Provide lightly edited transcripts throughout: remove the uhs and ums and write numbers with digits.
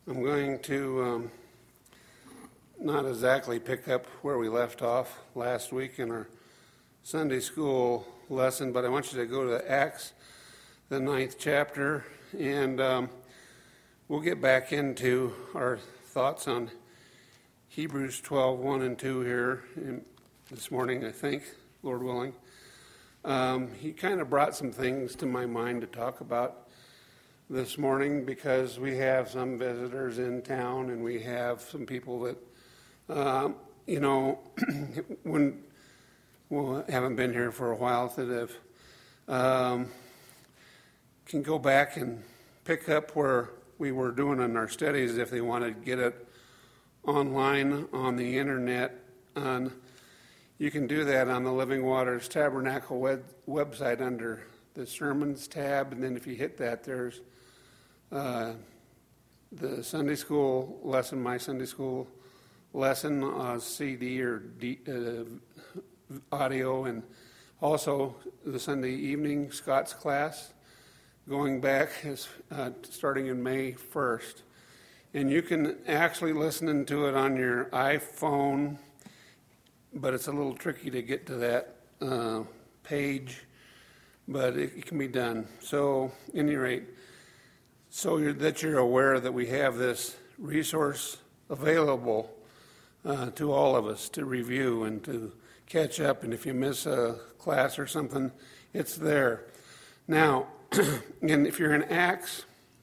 I'm going to not exactly pick up where we left off last week in our Sunday school lesson, but I want you to go to Acts, the 9th chapter, and we'll get back into our thoughts on Hebrews 12, 1 and 2 here this morning, I think, Lord willing. He kind of brought some things to my mind to talk about this morning because we have some visitors in town and we have some people that, haven't been here for a while that have, can go back and pick up where we were doing in our studies if they want to get it online on the internet. You can do that on the Living Waters Tabernacle website under the Sermons tab, and then if you hit that, there's the Sunday school lesson, my Sunday school lesson, CD or audio, and also the Sunday evening Scots class going back starting in May 1st. And you can actually listen to it on your iPhone, but it's a little tricky to get to that page, but it can be done. So, at any rate, so that you're aware that we have this resource available to all of us to review and to catch up. And if you miss a class or something, it's there. Now, and if you're in Acts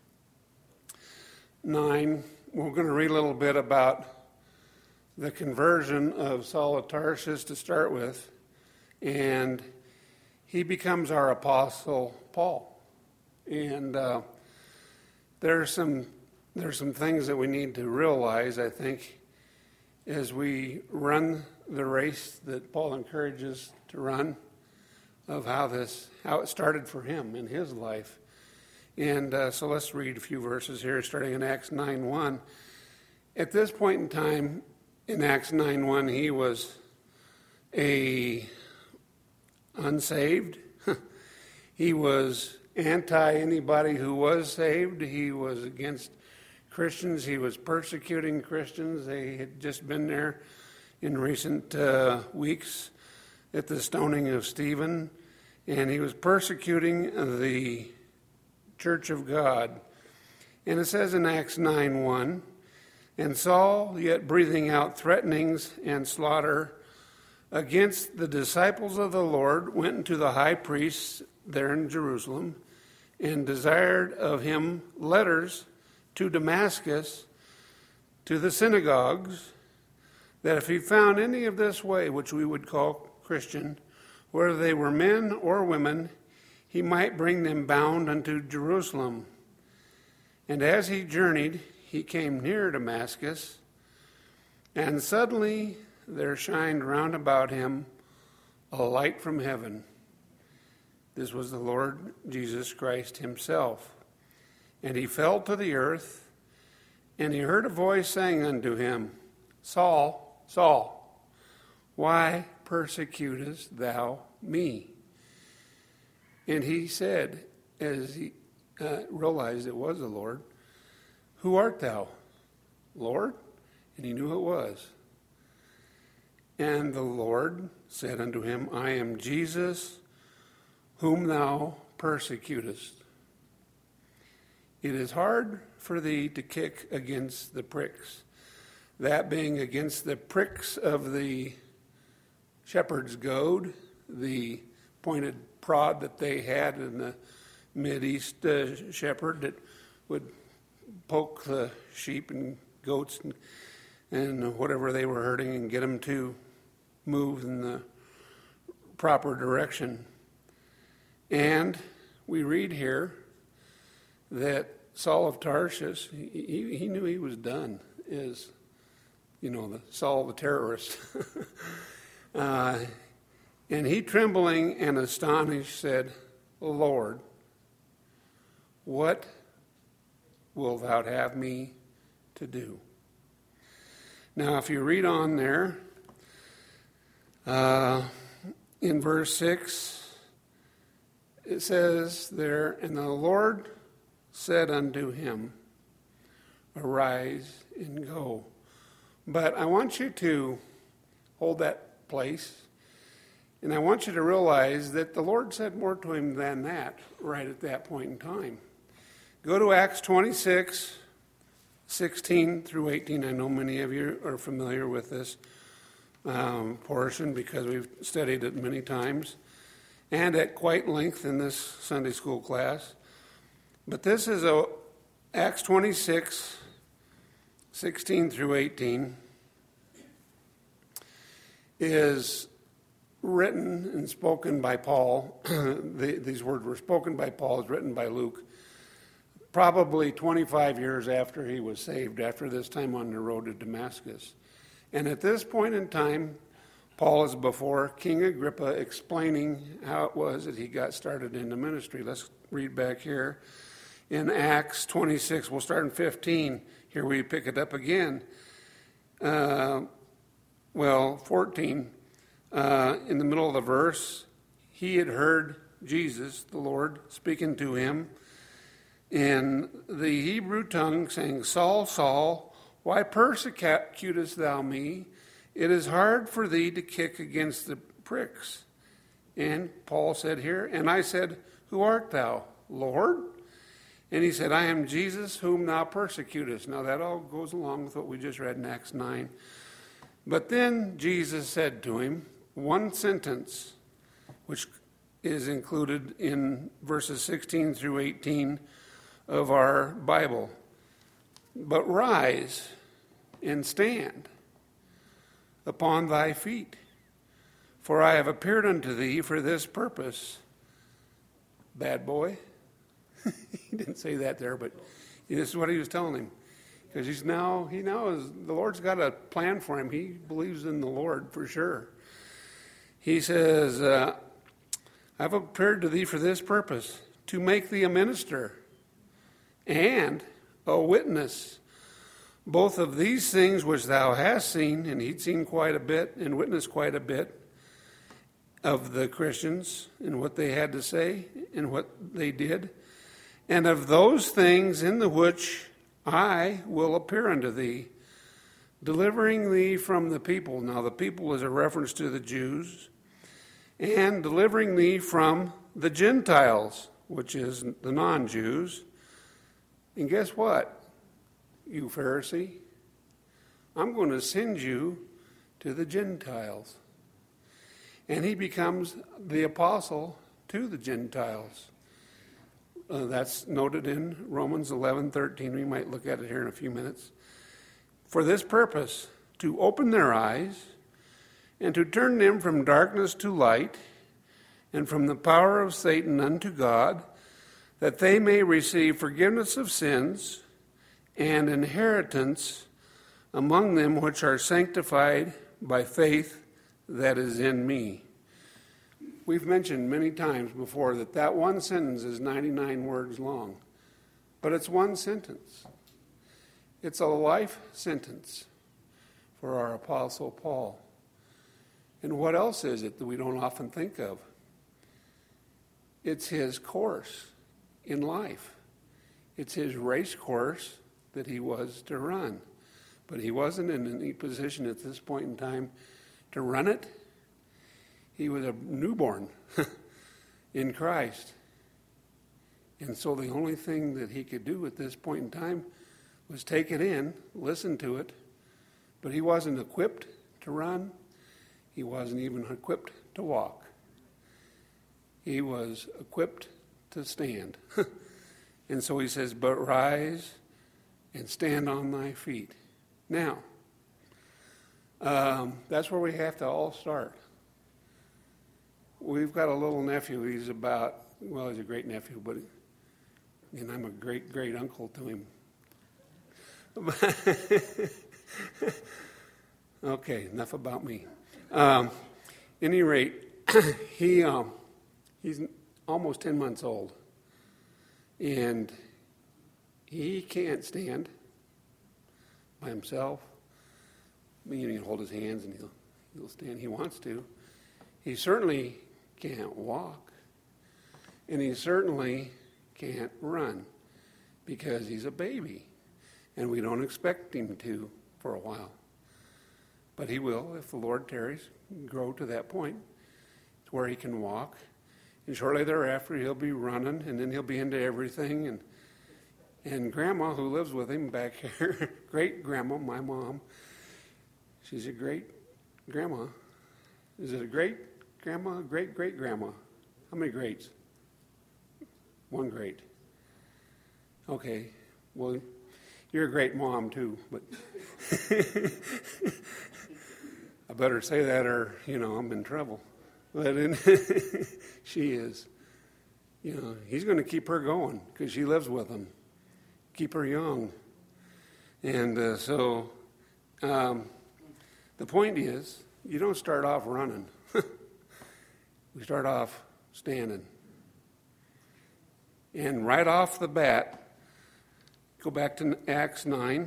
9, we're going to read a little bit about the conversion of Saul of Tarsus to start with, and he becomes our apostle Paul. And there's some things that we need to realize, I think, as we run the race that Paul encourages to run, of how it started for him in his life. And so let's read a few verses here, starting in Acts 9:1. At this point in time, in Acts 9:1, he was unsaved. He was anti anybody who was saved. He was against Christians. He was persecuting Christians. They had just been there in recent weeks at the stoning of Stephen, and he was persecuting the Church of God. And it says in Acts 9:1, and Saul, yet breathing out threatenings and slaughter against the disciples of the Lord, went into the high priest there in Jerusalem and desired of him letters to Damascus, to the synagogues, that if he found any of this way, which we would call Christian, whether they were men or women, he might bring them bound unto Jerusalem. And as he journeyed, he came near Damascus, and suddenly there shined round about him a light from heaven. This was the Lord Jesus Christ himself. And he fell to the earth, and he heard a voice saying unto him, Saul, Saul, why persecutest thou me? And he said, as he realized it was the Lord, who art thou, Lord? And he knew who it was. And the Lord said unto him, I am Jesus, whom thou persecutest. It is hard for thee to kick against the pricks, that being against the pricks of the shepherd's goad, the pointed prod that they had in the Mideast shepherd that would poke the sheep and goats and whatever they were hurting and get them to move in the proper direction. And we read here that Saul of Tarsus, he knew he was done, as, the Saul the terrorist. And he, trembling and astonished, said, Lord, what wilt thou have me to do? Now, if you read on there, in verse 6, it says there, and the Lord said unto him, Arise and go. But I want you to hold that place, and I want you to realize that the Lord said more to him than that right at that point in time. Go to Acts 26, 16 through 18. I know many of you are familiar with this portion because we've studied it many times and at quite length in this Sunday school class. But this is Acts 26, 16 through 18 is written and spoken by Paul. These words were spoken by Paul, it's written by Luke, probably 25 years after he was saved, after this time on the road to Damascus. And at this point in time, Paul is before King Agrippa explaining how it was that he got started in the ministry. Let's read back here in Acts 26. We'll start in 15. Here we pick it up again. 14. In the middle of the verse, he had heard Jesus, the Lord, speaking to him in the Hebrew tongue, saying, Saul, Saul, why persecutest thou me? It is hard for thee to kick against the pricks. And Paul said here, and I said, Who art thou, Lord? And he said, I am Jesus whom thou persecutest. Now that all goes along with what we just read in Acts 9. But then Jesus said to him one sentence, which is included in verses 16 through 18 of our Bible. But rise and stand upon thy feet, for I have appeared unto thee for this purpose. Bad boy. He didn't say that there, but this is what he was telling him. Because he knows the Lord's got a plan for him. He believes in the Lord for sure. He says, I've appeared to thee for this purpose, to make thee a minister and a witness, both of these things which thou hast seen. And he'd seen quite a bit and witnessed quite a bit of the Christians and what they had to say and what they did, and of those things in the which I will appear unto thee, delivering thee from the people. Now the people is a reference to the Jews, and delivering thee from the Gentiles, which is the non-Jews. And guess what, you Pharisee? I'm going to send you to the Gentiles. And he becomes the apostle to the Gentiles. That's noted in Romans 11:13. We might look at it here in a few minutes. For this purpose, to open their eyes and to turn them from darkness to light and from the power of Satan unto God, that they may receive forgiveness of sins and inheritance among them which are sanctified by faith that is in me. We've mentioned many times before that one sentence is 99 words long, but it's one sentence. It's a life sentence for our Apostle Paul. And what else is it that we don't often think of? It's his course in life. It's his race course that he was to run. But he wasn't in any position at this point in time to run it. He was a newborn in Christ. And so the only thing that he could do at this point in time was take it in, listen to it. But he wasn't equipped to run. He wasn't even equipped to walk. He was equipped to stand. And so he says, but rise and stand on thy feet. Now, that's where we have to all start. We've got a little nephew. He's a great nephew, and I'm a great uncle to him. Okay, enough about me. Any rate, he's almost 10 months old, and he can't stand by himself. You can hold his hands and he'll stand. He wants to. He certainly can't walk, and he certainly can't run because he's a baby. And we don't expect him to for a while. But he will, if the Lord tarries, grow to that point where he can walk. And shortly thereafter, he'll be running, and then he'll be into everything. And Grandma, who lives with him back here, great-grandma, my mom, she's a great-grandma. Is it a great-grandma? Great-great-grandma? How many greats? One great. Okay. Well, you're a great mom, too. But I better say that or, I'm in trouble. But she is. He's going to keep her going because she lives with him. Keep her young. And so the point is, you don't start off running. We start off standing. And right off the bat, go back to Acts 9.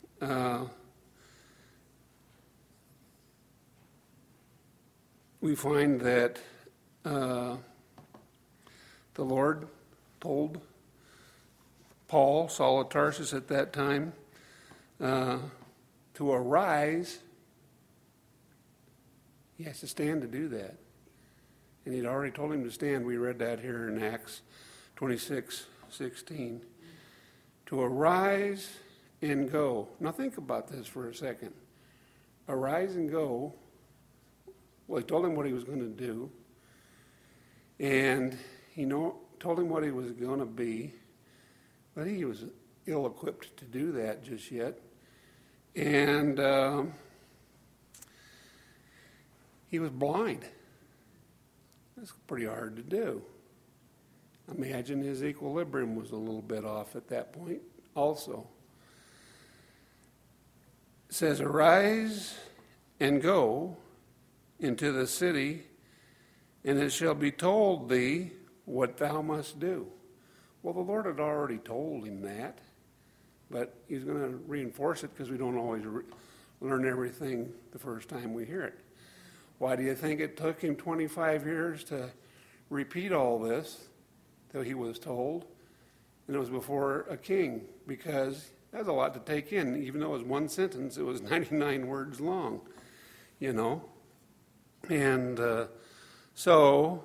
We find that the Lord told Paul, Saul of Tarsus at that time, to arise. He has to stand to do that. And he'd already told him to stand. We read that here in Acts 26:16. To arise and go. Now think about this for a second. Arise and go. Well, he told him what he was going to do. And he told him what he was going to be. But he was ill-equipped to do that just yet. And he was blind. That's pretty hard to do. Imagine his equilibrium was a little bit off at that point also. It says, arise and go into the city, and it shall be told thee what thou must do. Well, the Lord had already told him that, but he's going to reinforce it because we don't always learn everything the first time we hear it. Why do you think it took him 25 years to repeat all this that he was told? And it was before a king, because that's a lot to take in. Even though it was one sentence, it was 99 words long, And so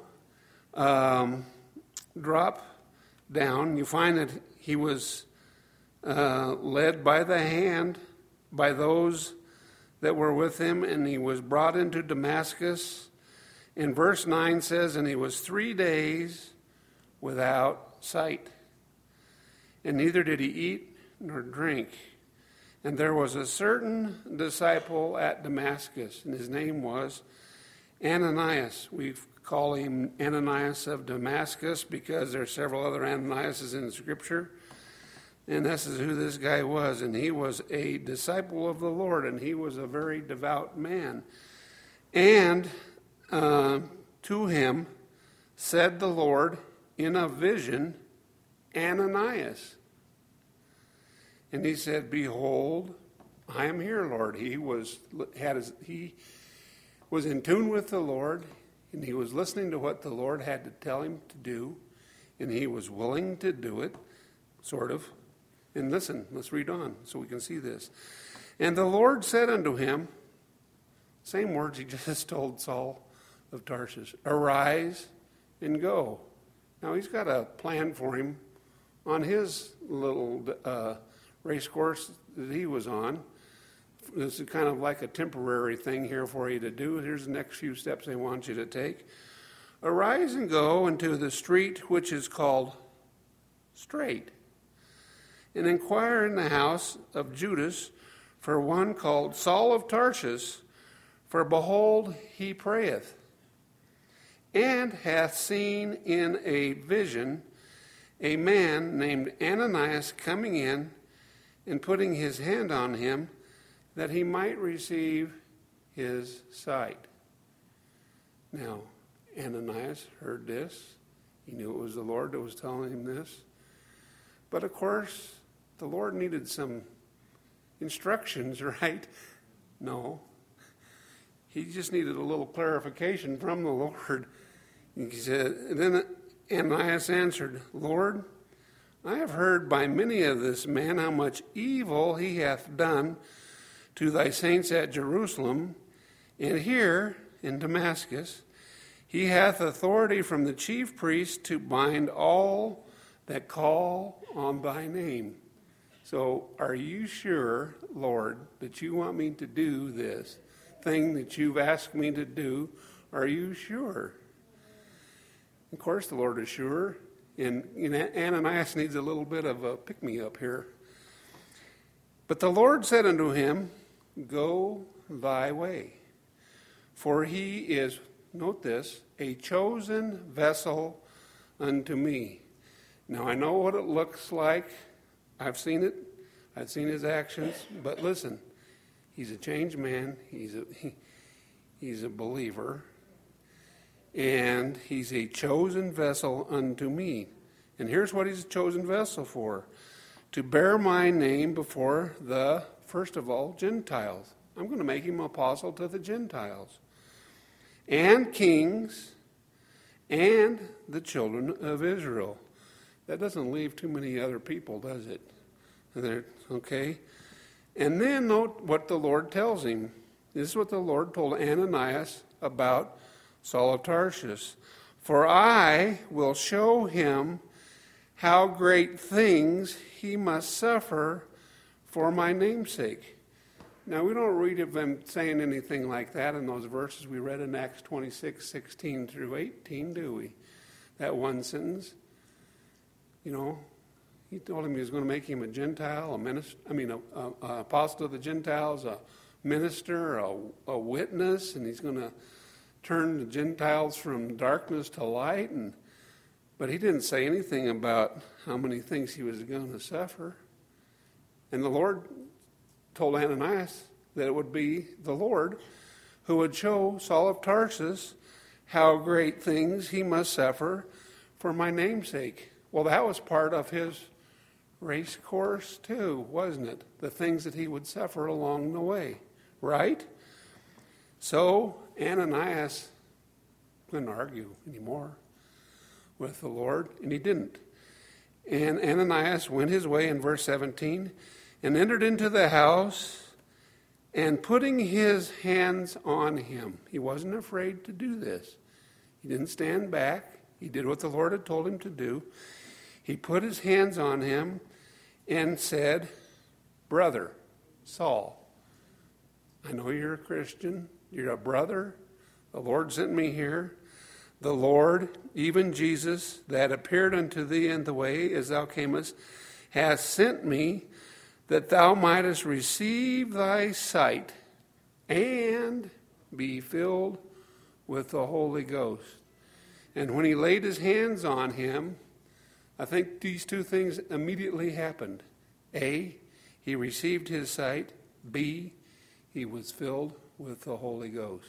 drop down. You find that he was led by the hand by those that were with him, and he was brought into Damascus. And verse 9 says, and he was 3 days without sight, and neither did he eat nor drink. And there was a certain disciple at Damascus, and his name was Ananias. We call him Ananias of Damascus because there are several other Ananiases in Scripture. And this is who this guy was. And he was a disciple of the Lord, and he was a very devout man. And to him said the Lord in a vision, Ananias. And he said, behold, I am here, Lord. He was in tune with the Lord, and he was listening to what the Lord had to tell him to do, and he was willing to do it, sort of. And listen, let's read on so we can see this. And the Lord said unto him, same words he just told Saul of Tarsus, arise and go. Now he's got a plan for him on his little race course that he was on. This is kind of like a temporary thing here for you to do. Here's the next few steps they want you to take. Arise and go into the street which is called Straight, and inquire in the house of Judas for one called Saul of Tarsus, for behold, he prayeth, and hath seen in a vision a man named Ananias coming in and putting his hand on him, that he might receive his sight. Now, Ananias heard this. He knew it was the Lord that was telling him this. But of course, the Lord needed some instructions, right? No. He just needed a little clarification from the Lord. He said, then Ananias answered, Lord, I have heard by many of this man how much evil he hath done to thy saints at Jerusalem, and here in Damascus he hath authority from the chief priest to bind all that call on thy name. So are you sure, Lord, that you want me to do this thing that you've asked me to do? Are you sure? Of course the Lord is sure. And Ananias needs a little bit of a pick-me-up here. But the Lord said unto him, Go thy way, for he is, note this, a chosen vessel unto me. Now I know what it looks like. I've seen it. I've seen his actions. But listen, he's a changed man. He's a believer. And he's a chosen vessel unto me. And here's what he's a chosen vessel for. To bear my name before the, first of all, Gentiles. I'm going to make him apostle to the Gentiles. And kings and the children of Israel. That doesn't leave too many other people, does it? Okay? And then note what the Lord tells him. This is what the Lord told Ananias about Saul of Tarsus. For I will show him how great things he must suffer for my name's sake. Now, we don't read of them saying anything like that in those verses we read in Acts 26, 16 through 18, do we? That one sentence. You know, he told him he was going to make him a Gentile, an apostle of the Gentiles, a minister, a witness, and he's going to turn the Gentiles from darkness to light. But he didn't say anything about how many things he was going to suffer. And the Lord told Ananias that it would be the Lord who would show Saul of Tarsus how great things he must suffer for my name's sake. Well, that was part of his race course too, wasn't it? The things that he would suffer along the way, right? So Ananias couldn't argue anymore with the Lord, and he didn't. And Ananias went his way in verse 17 and entered into the house, and putting his hands on him. He wasn't afraid to do this. He didn't stand back. He did what the Lord had told him to do. He put his hands on him and said, Brother Saul, I know you're a Christian. You're a brother. The Lord sent me here. The Lord, even Jesus, that appeared unto thee in the way as thou camest, hath sent me that thou mightest receive thy sight and be filled with the Holy Ghost. And when he laid his hands on him, I think these two things immediately happened. A, he received his sight. B, he was filled with the Holy Ghost.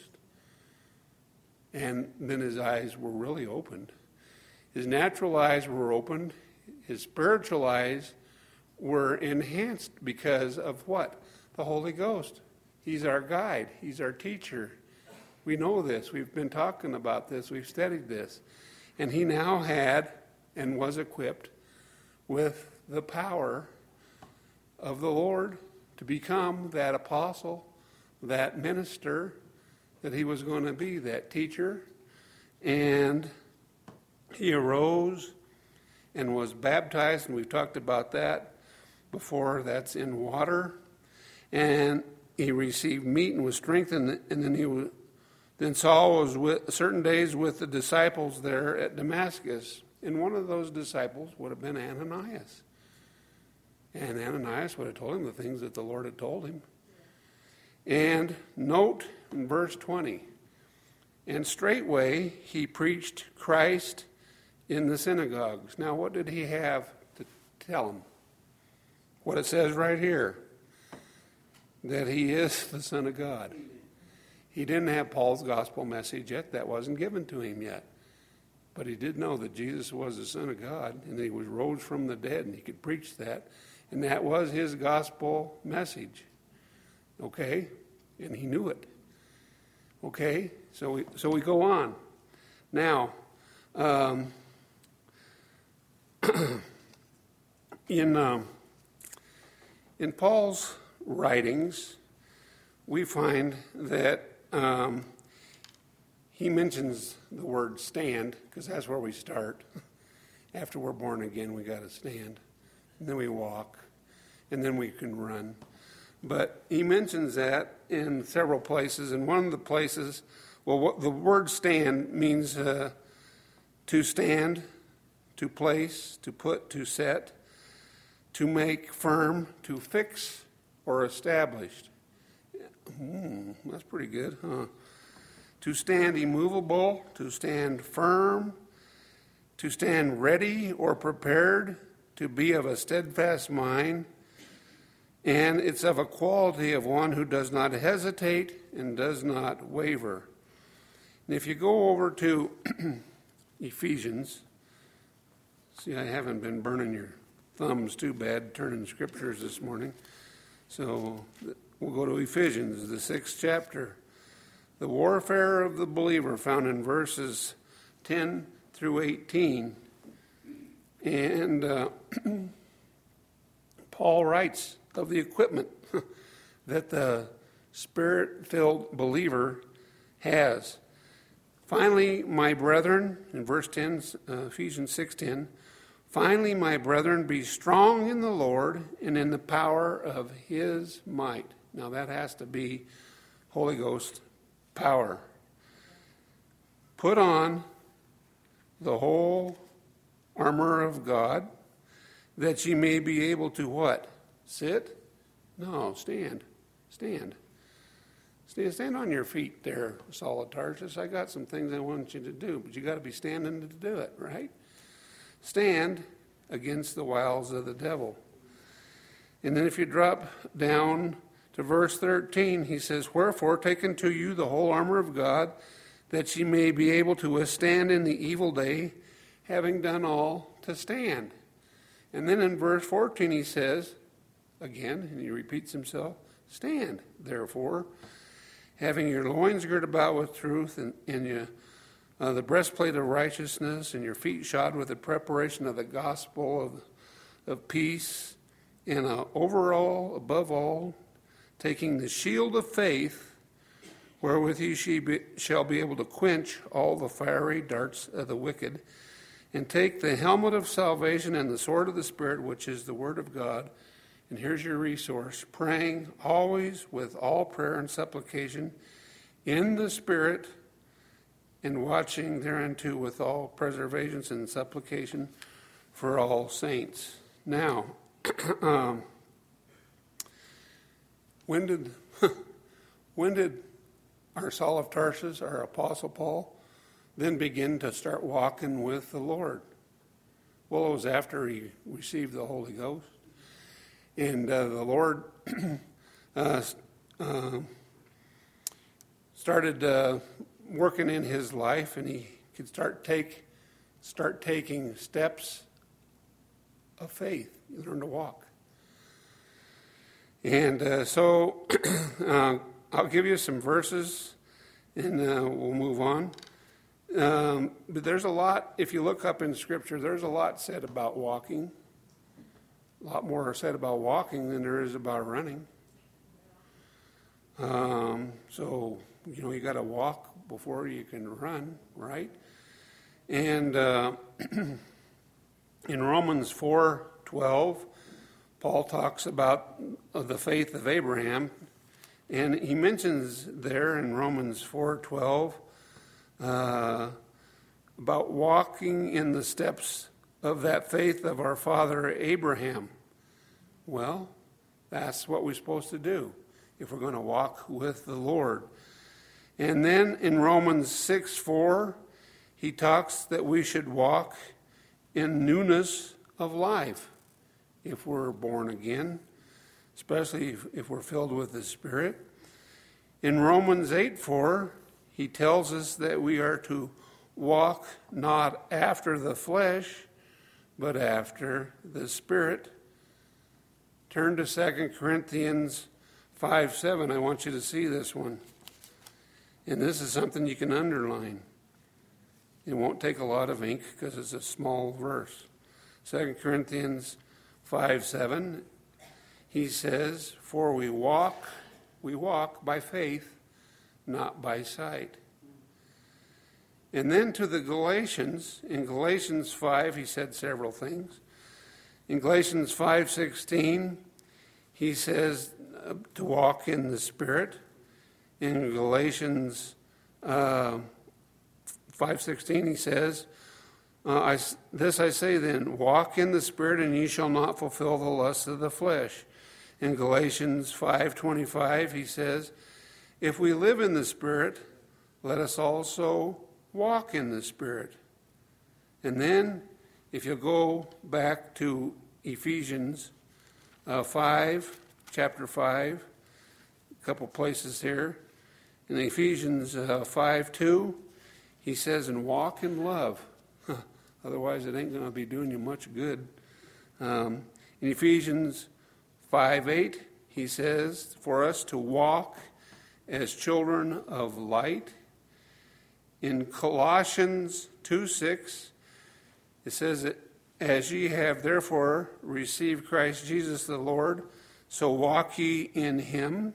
And then his eyes were really opened. His natural eyes were opened. His spiritual eyes were enhanced because of what? The Holy Ghost. He's our guide. He's our teacher. We know this. We've been talking about this. We've studied this. And he now had and was equipped with the power of the Lord to become that apostle, that minister that he was going to be, that teacher. And he arose and was baptized, and we've talked about that before. That's in water. And he received meat and was strengthened, and then Saul was with certain days with the disciples there at Damascus. And one of those disciples would have been Ananias. And Ananias would have told him the things that the Lord had told him. And note in verse 20, and straightway he preached Christ in the synagogues. Now, what did he have to tell them? What it says right here, that he is the Son of God. He didn't have Paul's gospel message yet. That wasn't given to him yet. But he did know that Jesus was the Son of God, and that he was rose from the dead, and he could preach that. And that was his gospel message. Okay? And he knew it. Okay? So we go on. Now, In Paul's writings, we find that he mentions the word stand, because that's where we start. After we're born again, we got to stand. And then we walk, and then we can run. But he mentions that in several places. And one of the places, the word stand means to stand, to place, to put, to set, to make firm, to fix, or established. That's pretty good, huh? To stand immovable, to stand firm, to stand ready or prepared, to be of a steadfast mind, and it's of a quality of one who does not hesitate and does not waver. And if you go over to Ephesians, see, I haven't been burning your thumbs too bad turning scriptures this morning, so we'll go to Ephesians, the 6th chapter. The warfare of the believer, found in verses 10 through 18. And Paul writes of the equipment that the Spirit-filled believer has. Finally, my brethren, in verse 10, Ephesians 6:10, finally, my brethren, be strong in the Lord and in the power of his might. Now that has to be Holy Ghost power. Put on the whole armor of God, that ye may be able to what? Sit? No, stand. Stand. Stand on your feet there, Saul of Tarsus. I got some things I want you to do, but you got to be standing to do it, right? Stand against the wiles of the devil. And then if you drop down to verse 13, he says, wherefore take unto you the whole armor of God, that ye may be able to withstand in the evil day, having done all to stand. And then in verse 14 he says, again, and he repeats himself, stand, therefore, having your loins girt about with truth, and you, the breastplate of righteousness, and your feet shod with the preparation of the gospel of peace, and overall, above all, taking the shield of faith, wherewith ye shall be able to quench all the fiery darts of the wicked, and take the helmet of salvation and the sword of the Spirit, which is the word of God. And here's your resource: praying always with all prayer and supplication in the Spirit, and watching thereunto with all preservations and supplication for all saints. Now, when did our Saul of Tarsus, our Apostle Paul, then begin to start walking with the Lord? Well, it was after he received the Holy Ghost. And the Lord started working in his life, and he could start taking steps of faith. You learn to walk. And so I'll give you some verses, and we'll move on. But there's a lot, if you look up in Scripture, there's a lot said about walking. A lot more said about walking than there is about running. So, you got to walk before you can run, right? And in Romans 4:12, Paul talks about the faith of Abraham, and he mentions there in Romans 4:12 about walking in the steps of that faith of our father Abraham. Well, that's what we're supposed to do if we're going to walk with the Lord. And then in Romans 6:4, he talks that we should walk in newness of life if we're born again, especially if we're filled with the Spirit. In Romans 8:4, he tells us that we are to walk not after the flesh, but after the Spirit. Turn to 2 Corinthians 5:7. I want you to see this one. And this is something you can underline. It won't take a lot of ink because it's a small verse. 2 Corinthians 5:7, he says, "For we walk by faith, not by sight." And then to the Galatians, in Galatians 5, he said several things. In Galatians 5:16, he says to walk in the Spirit. In Galatians 5:16, he says, "This I say then, walk in the Spirit, and ye shall not fulfill the lusts of the flesh." In Galatians 5:25, he says, "If we live in the Spirit, let us also walk in the Spirit." And then, if you go back to Ephesians 5, chapter 5, a couple places here. In Ephesians 5:2, he says, "And walk in love." Otherwise, it ain't going to be doing you much good. In Ephesians 5:8, he says for us to walk as children of light. In Colossians 2:6, it says that as ye have therefore received Christ Jesus the Lord, so walk ye in him.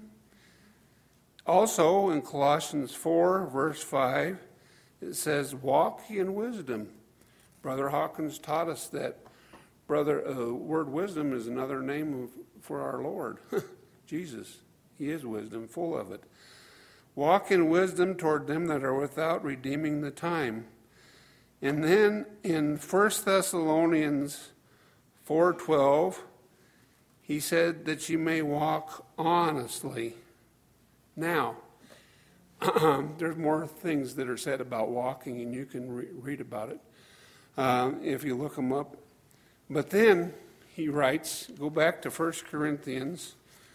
Also in Colossians 4, verse 5, it says, "Walk ye in wisdom." Brother Hawkins taught us that word wisdom is another name for our Lord, Jesus. He is wisdom, full of it. "Walk in wisdom toward them that are without, redeeming the time." And then in 1 Thessalonians 4:12, he said that you may walk honestly. Now, there's more things that are said about walking, and you can read about it if you look them up. But then he writes, go back to 1 Corinthians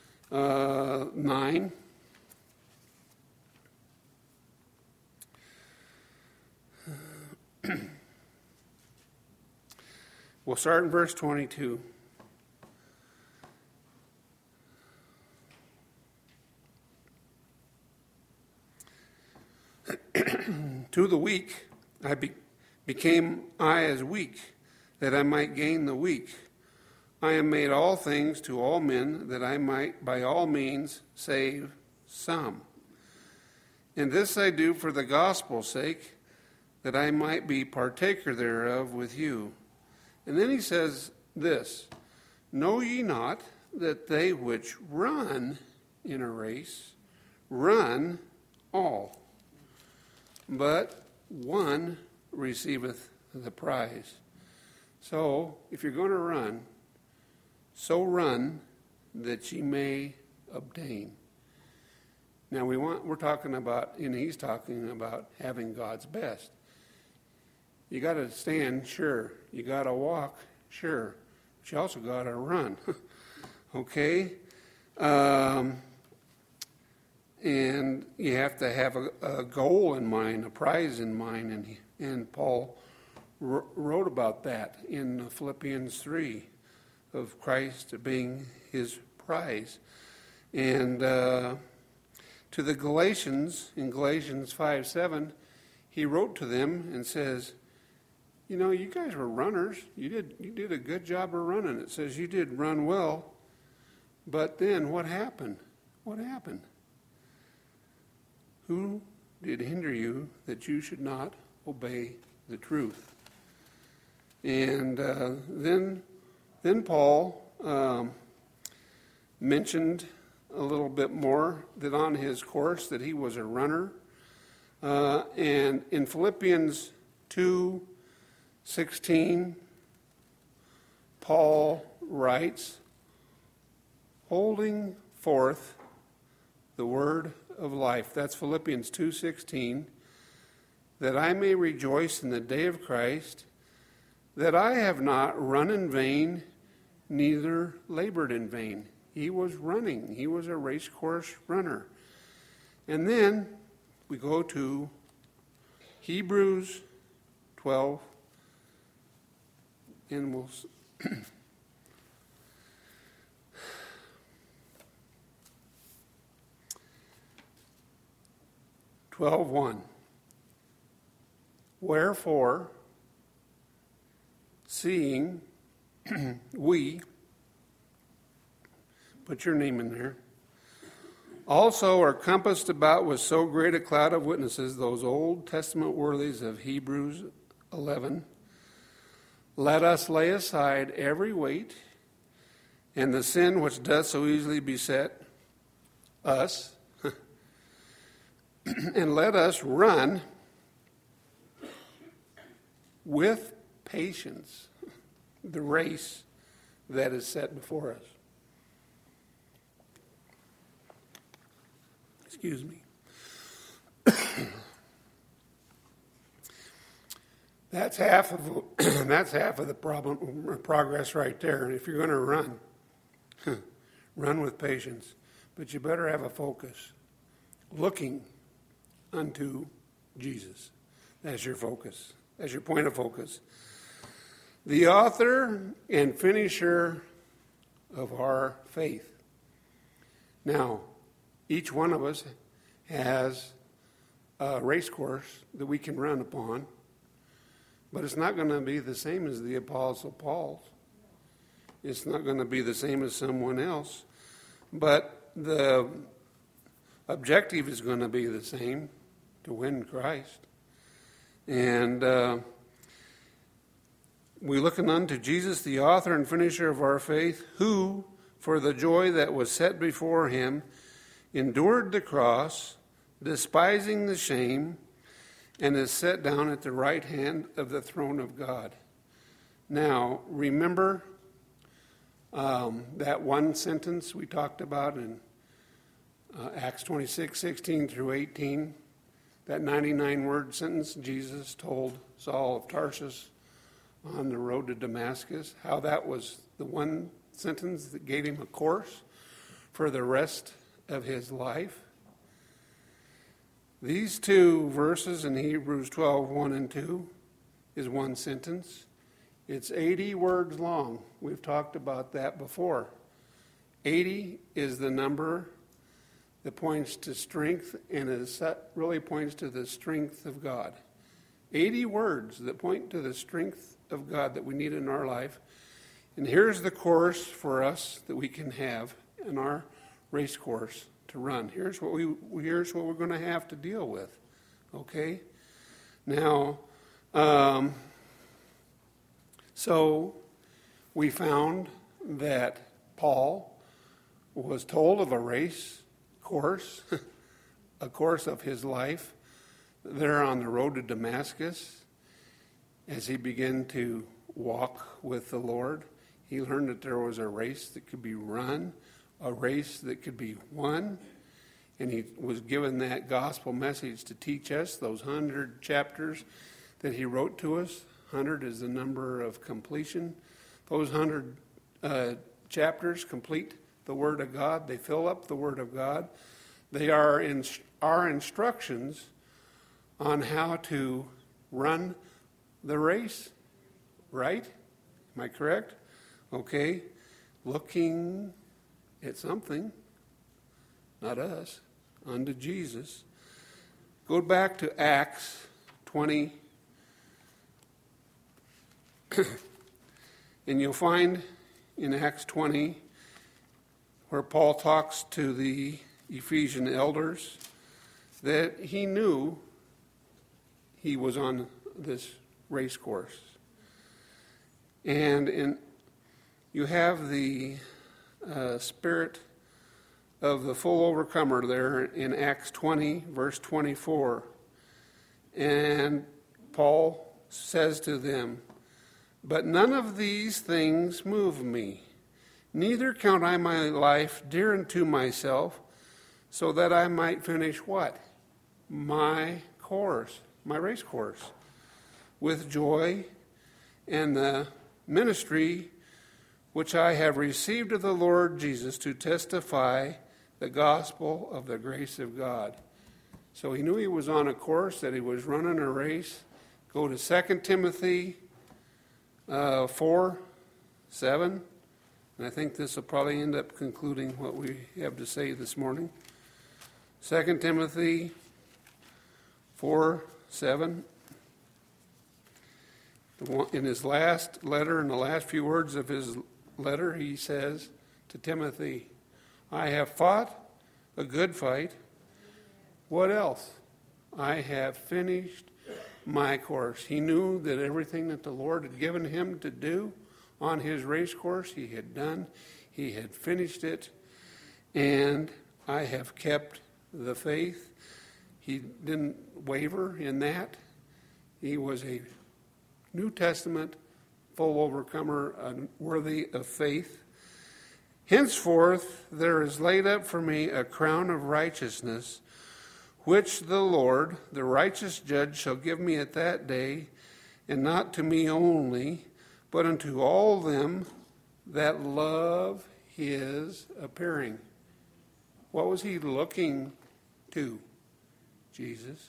9. We'll start in verse 22. "To the weak became I as weak, that I might gain the weak. I am made all things to all men, that I might by all means save some. And this I do for the gospel's sake, that I might be partaker thereof with you." And then he says this, "Know ye not that they which run in a race run all, but one receiveth the prize." So, if you're going to run, so run that ye may obtain. Now we're talking about, and he's talking about having God's best. You got to stand, sure. You got to walk, sure. But you also got to run, okay? And you have to have a goal in mind, a prize in mind, and Paul wrote about that in Philippians 3, of Christ being his prize. And to the Galatians, in Galatians 5:7, he wrote to them and says, "You know, you guys were runners. You did a good job of running." It says you did run well, but then what happened? What happened? "Who did hinder you that you should not obey the truth?" And then Paul mentioned a little bit more that on his course that he was a runner. And in Philippians 2:16, Paul writes, "Holding forth the word of life." That's Philippians 2:16. "That I may rejoice in the day of Christ, that I have not run in vain, neither labored in vain." He was running. He was a race course runner. And then we go to Hebrews 12, and we'll 12:1. "Wherefore, seeing we Put your name in there. Also are compassed about with so great a cloud of witnesses, those Old Testament worthies of Hebrews 11. Let us lay aside every weight and the sin which doth so easily beset us, and let us run with patience the race that is set before us. Excuse me. That's half of the problem, progress right there. And if you're going to run, run with patience. But you better have a focus, looking unto Jesus. That's your focus. That's your point of focus. The author and finisher of our faith. Now, each one of us has a race course that we can run upon, but it's not going to be the same as the Apostle Paul's. It's not going to be the same as someone else, but the objective is going to be the same, to win Christ. And we looking unto Jesus, the author and finisher of our faith, who, for the joy that was set before him, endured the cross, despising the shame, and is set down at the right hand of the throne of God. Now, remember that one sentence we talked about in Acts 26:16 through 18, that 99-word sentence Jesus told Saul of Tarsus on the road to Damascus, how that was the one sentence that gave him a course for the rest of his life. These two verses in Hebrews 12:1 and 2 is one sentence. It's 80 words long. We've talked about that before. 80 is the number that points to strength, and it really points to the strength of God. 80 words that point to the strength of God that we need in our life. And here's the course for us that we can have in our race course to run. Here's what we're going to have to deal with. Okay? Now, so we found that Paul was told of a race course, a course of his life there on the road to Damascus. As he began to walk with the Lord, he learned that there was a race that could be run, a race that could be won, and he was given that gospel message to teach us, those 100 chapters that he wrote to us. 100 is the number of completion. Those 100 chapters complete the Word of God. They fill up the Word of God. They are our instructions on how to run the race, right? Am I correct? Okay. Looking at something, not us, unto Jesus. Go back to Acts 20. And you'll find in Acts 20 where Paul talks to the Ephesian elders that he knew he was on this race course. And you have the spirit of the full overcomer there in Acts 20, verse 24. And Paul says to them, "But none of these things move me, neither count I my life dear unto myself, so that I might finish" what? My course, my race course, with joy, and the ministry which I have received of the Lord Jesus to testify the gospel of the grace of God. So he knew he was on a course, that he was running a race. Go to 2 Timothy 4:7, and I think this will probably end up concluding what we have to say this morning. 2 Timothy 4:7. In his last letter, in the last few words of his letter, he says to Timothy, I have fought a good fight. What else? I have finished my course. He knew that everything that the Lord had given him to do on his race course, he had done. He had finished it. And I have kept the faith. He didn't waver in that. He was a New Testament full overcomer, worthy of faith. Henceforth there is laid up for me a crown of righteousness, which the Lord, the righteous judge, shall give me at that day, and not to me only, but unto all them that love his appearing. What was he looking to? Jesus.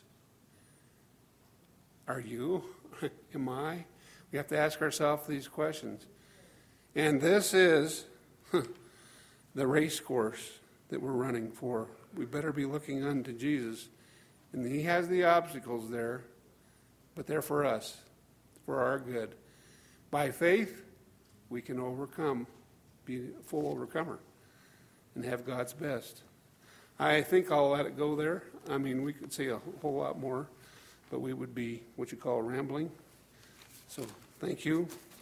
Are you? Am I? We have to ask ourselves these questions. And this is the race course that we're running for. We better be looking unto Jesus. And he has the obstacles there, but they're for us, for our good. By faith, we can overcome, be a full overcomer, and have God's best. I think I'll let it go there. I mean, we could say a whole lot more, but we would be what you call rambling. So thank you.